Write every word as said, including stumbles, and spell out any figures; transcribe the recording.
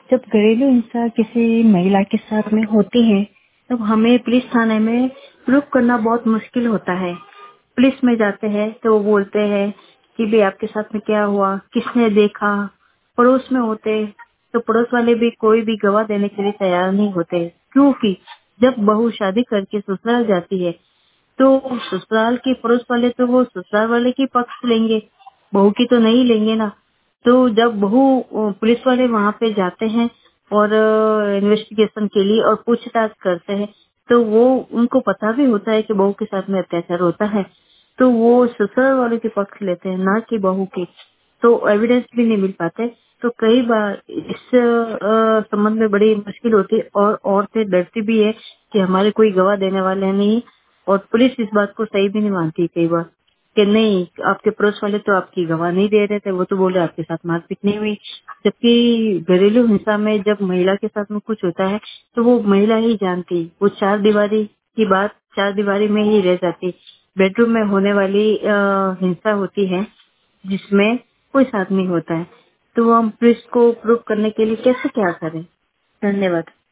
जब घरेलू हिंसा किसी महिला के साथ में होती है, तब हमें पुलिस थाने में प्रूफ करना बहुत मुश्किल होता है। पुलिस में जाते हैं तो वो बोलते हैं कि भाई आपके साथ में क्या हुआ, किसने देखा। पड़ोस में होते तो पड़ोस वाले भी कोई भी गवाह देने के लिए तैयार नहीं होते, क्योंकि जब बहू शादी करके ससुराल जाती है तो ससुराल के पड़ोस वाले तो वो ससुराल वाले की पक्ष लेंगे, बहू की तो नहीं लेंगे ना। तो जब बहू अ, पुलिस वाले वहां पे जाते हैं और इन्वेस्टिगेशन के लिए और पूछताछ करते हैं, तो वो उनको पता भी होता है कि बहू के साथ में अत्याचार होता है, तो वो ससुराल वालों के पक्ष लेते हैं, ना कि बहू की। तो एविडेंस भी नहीं मिल पाते। तो कई बार इस अ, संबंध में बड़ी मुश्किल होती है और औरतें डरती भी है कि हमारे कोई गवाह देने वाले नहीं। और पुलिस इस बात को सही भी नहीं मानती कई बार कि नहीं, आपके पड़ोस वाले तो आपकी गवाह नहीं दे रहे थे, वो तो बोले आपके साथ मारपीट नहीं हुई। जबकि घरेलू हिंसा में जब महिला के साथ में कुछ होता है तो वो महिला ही जानती, वो चार दीवारी की बात चार दीवारी में ही रह जाती। बेडरूम में होने वाली अ, हिंसा होती है जिसमें कोई साथ नहीं होता है, तो हम पुलिस को प्रूव करने के लिए कैसे क्या करें। धन्यवाद।